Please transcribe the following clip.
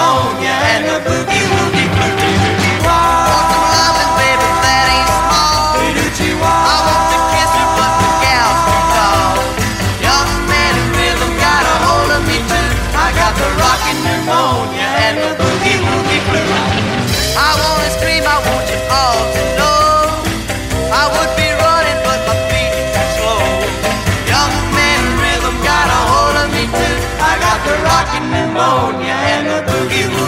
pneumonia and the boogie woogie blues. Want some loving, baby, that ain't small. I want to kiss her, but the gal's too tall. Young man in rhythm got a hold of me too. I got the rockin' pneumonia and the boogie woogie blues. I wanna scream, I want you all to know I would be running, but my feet are too slow. Young man in rhythm got a hold of me too. I got the rockin' pneumonia and the boogie woogie